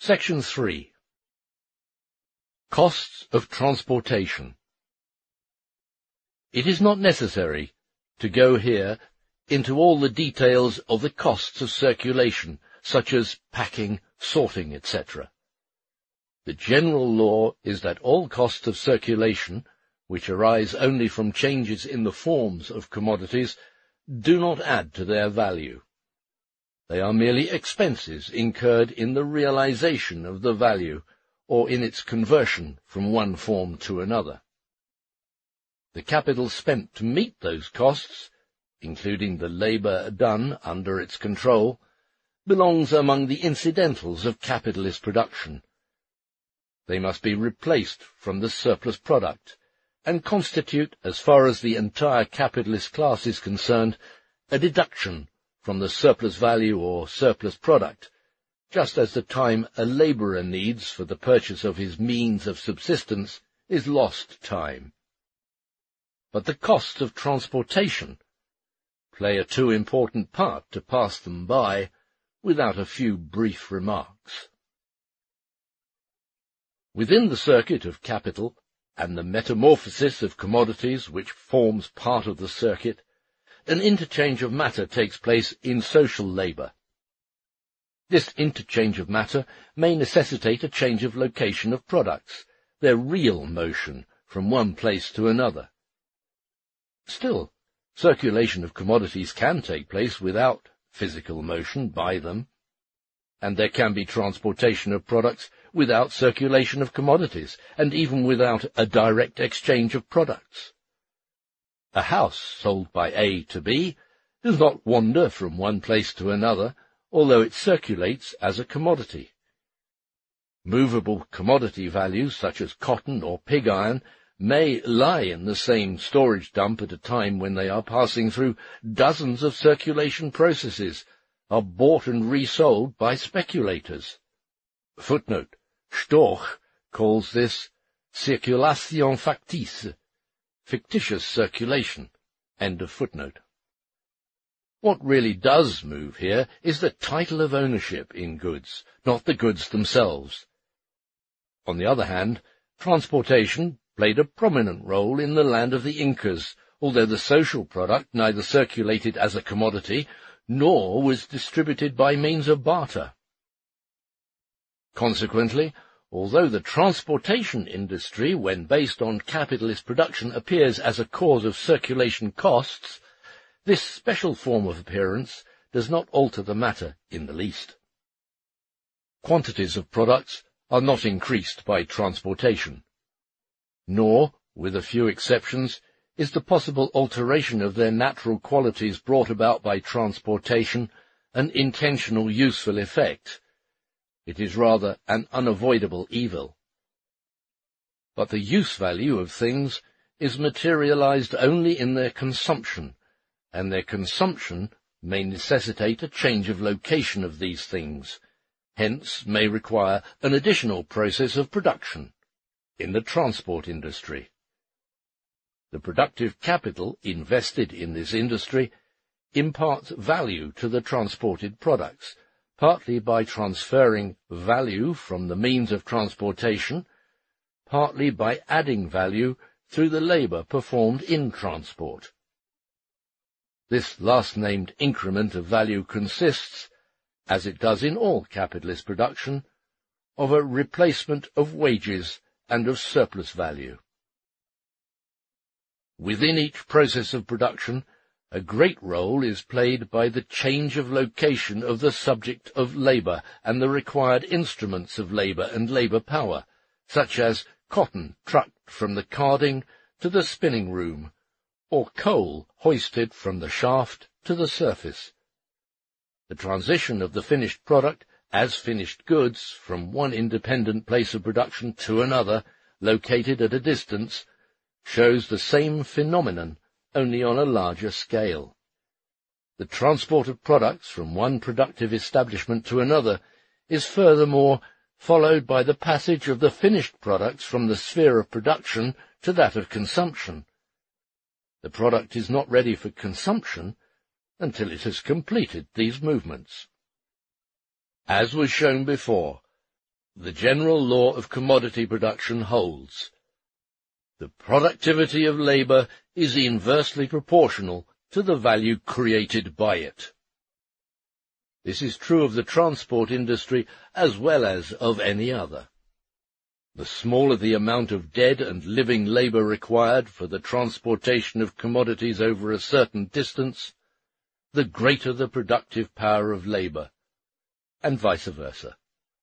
Section 3. Costs of transportation. It is not necessary to go here into all the details of the costs of circulation, such as packing, sorting, etc. The general law is that all costs of circulation, which arise only from changes in the forms of commodities, do not add to their value. They are merely expenses incurred in the realization of the value, or in its conversion from one form to another. The capital spent to meet those costs, including the labor done under its control, belongs among the incidentals of capitalist production. They must be replaced from the surplus product, and constitute, as far as the entire capitalist class is concerned, a deduction from the surplus value or surplus product, just as the time a laborer needs for the purchase of his means of subsistence is lost time. But the costs of transportation play a too important part to pass them by without a few brief remarks. Within the circuit of capital, and the metamorphosis of commodities which forms part of the circuit, an interchange of matter takes place in social labour. This interchange of matter may necessitate a change of location of products, their real motion from one place to another. Still, circulation of commodities can take place without physical motion by them, and there can be transportation of products without circulation of commodities, and even without a direct exchange of products. A house sold by A to B does not wander from one place to another, although it circulates as a commodity. Movable commodity values, such as cotton or pig iron, may lie in the same storage dump at a time when they are passing through dozens of circulation processes, are bought and resold by speculators. Footnote: Storch calls this circulation factice, fictitious circulation. End of footnote. What really does move here is the title of ownership in goods, not the goods themselves. On the other hand, transportation played a prominent role in the land of the Incas, although the social product neither circulated as a commodity nor was distributed by means of barter. Consequently, although the transportation industry, when based on capitalist production, appears as a cause of circulation costs, this special form of appearance does not alter the matter in the least. Quantities of products are not increased by transportation, nor, with a few exceptions, is the possible alteration of their natural qualities brought about by transportation an intentional useful effect. It is rather an unavoidable evil. But the use value of things is materialized only in their consumption, and their consumption may necessitate a change of location of these things, hence may require an additional process of production in the transport industry. The productive capital invested in this industry imparts value to the transported products, partly by transferring value from the means of transportation, partly by adding value through the labour performed in transport. This last-named increment of value consists, as it does in all capitalist production, of a replacement of wages and of surplus value. Within each process of production, a great role is played by the change of location of the subject of labour and the required instruments of labour and labour power, such as cotton trucked from the carding to the spinning room, or coal hoisted from the shaft to the surface. The transition of the finished product as finished goods from one independent place of production to another, located at a distance, shows the same phenomenon, only on a larger scale. The transport of products from one productive establishment to another is furthermore followed by the passage of the finished products from the sphere of production to that of consumption. The product is not ready for consumption until it has completed these movements. As was shown before, the general law of commodity production holds. The productivity of labour is inversely proportional to the value created by it. This is true of the transport industry as well as of any other. The smaller the amount of dead and living labour required for the transportation of commodities over a certain distance, the greater the productive power of labour, and vice versa.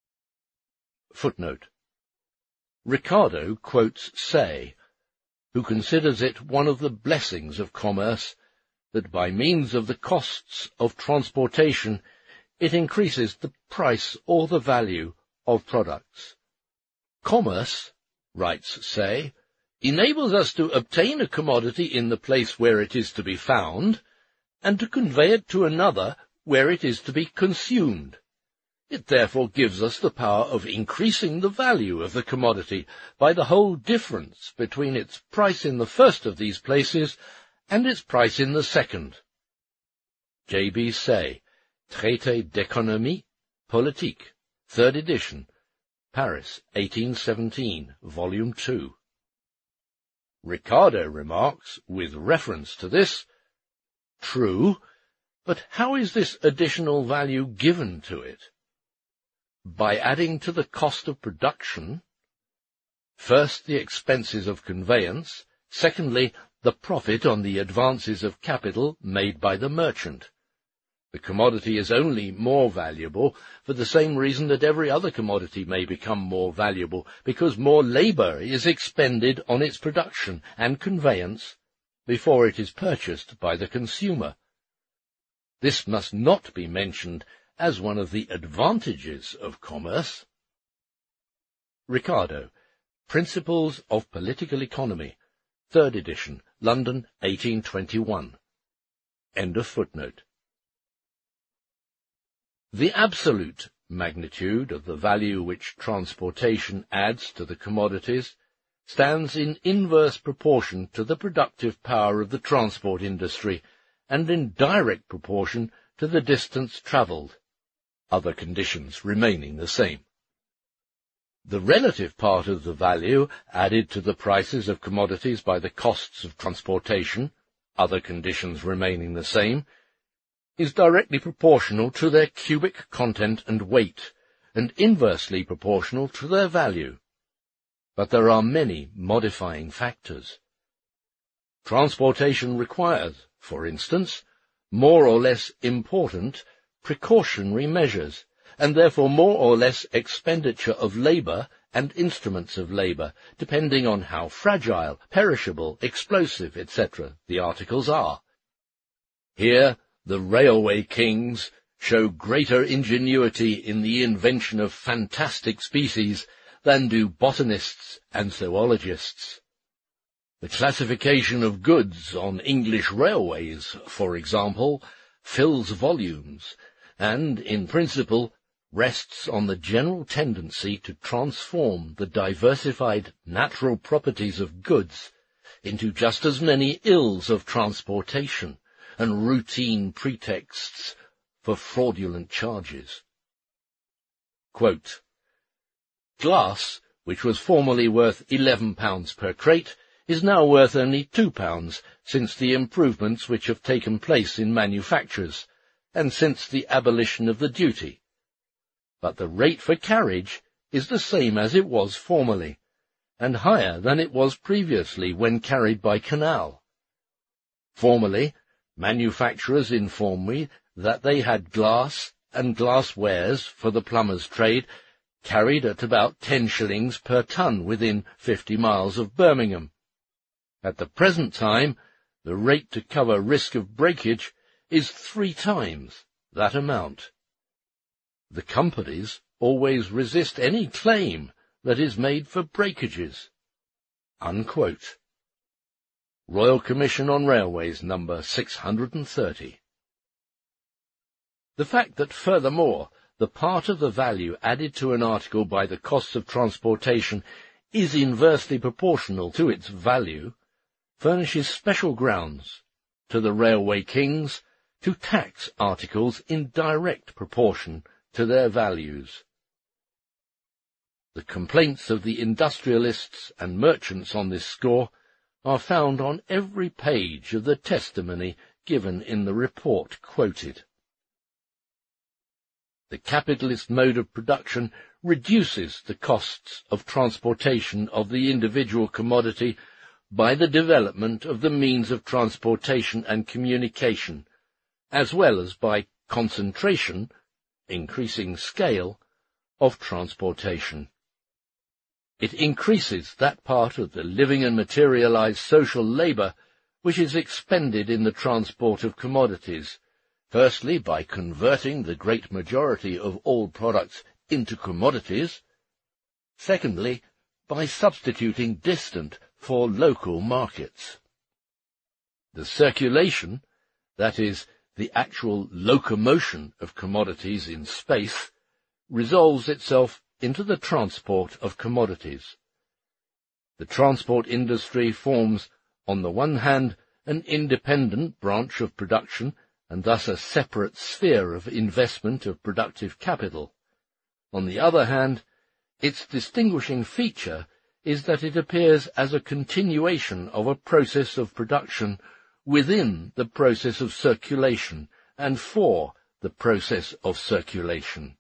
Footnote. Ricardo quotes Say, who considers it one of the blessings of commerce that by means of the costs of transportation it increases the price or the value of products. Commerce, writes Say, enables us to obtain a commodity in the place where it is to be found, and to convey it to another where it is to be consumed. It therefore gives us the power of increasing the value of the commodity by the whole difference between its price in the first of these places and its price in the second. J.B. Say, Traité d'économie politique, 3rd edition, Paris, 1817, Volume 2. Ricardo remarks, with reference to this, "True, but how is this additional value given to it? By adding to the cost of production, first the expenses of conveyance, secondly the profit on the advances of capital made by the merchant. The commodity is only more valuable for the same reason that every other commodity may become more valuable, because more labour is expended on its production and conveyance before it is purchased by the consumer. This must not be mentioned as one of the advantages of commerce." Ricardo, Principles of Political Economy, 3rd edition, London, 1821. End of footnote. The absolute magnitude of the value which transportation adds to the commodities stands in inverse proportion to the productive power of the transport industry, and in direct proportion to the distance travelled, other conditions remaining the same. The relative part of the value added to the prices of commodities by the costs of transportation, other conditions remaining the same, is directly proportional to their cubic content and weight, and inversely proportional to their value. But there are many modifying factors. Transportation requires, for instance, more or less important precautionary measures, and therefore more or less expenditure of labour and instruments of labour, depending on how fragile, perishable, explosive, etc. the articles are. Here the railway kings show greater ingenuity in the invention of fantastic species than do botanists and zoologists. The classification of goods on English railways, for example, fills volumes, and, in principle, rests on the general tendency to transform the diversified natural properties of goods into just as many ills of transportation and routine pretexts for fraudulent charges. Quote, "Glass, which was formerly worth £11 per crate, is now worth only £2 since the improvements which have taken place in manufactures, and since the abolition of the duty. But the rate for carriage is the same as it was formerly, and higher than it was previously when carried by canal. Formerly, manufacturers informed me that they had glass and glasswares for the plumber's trade carried at about 10 shillings per ton within 50 miles of Birmingham. At the present time, the rate to cover risk of breakage is 3 times that amount. The companies always resist any claim that is made for breakages." Unquote. Royal Commission on Railways, number 630. The fact that, furthermore, the part of the value added to an article by the costs of transportation is inversely proportional to its value furnishes special grounds to the railway kings to tax articles in direct proportion to their values. The complaints of the industrialists and merchants on this score are found on every page of the testimony given in the report quoted. The capitalist mode of production reduces the costs of transportation of the individual commodity by the development of the means of transportation and communication, as well as by concentration, increasing scale, of transportation. It increases that part of the living and materialized social labor which is expended in the transport of commodities, firstly by converting the great majority of all products into commodities, secondly by substituting distant for local markets. The circulation, that is, the actual locomotion of commodities in space, resolves itself into the transport of commodities. The transport industry forms, on the one hand, an independent branch of production and thus a separate sphere of investment of productive capital. On the other hand, its distinguishing feature is that it appears as a continuation of a process of production within the process of circulation and for the process of circulation.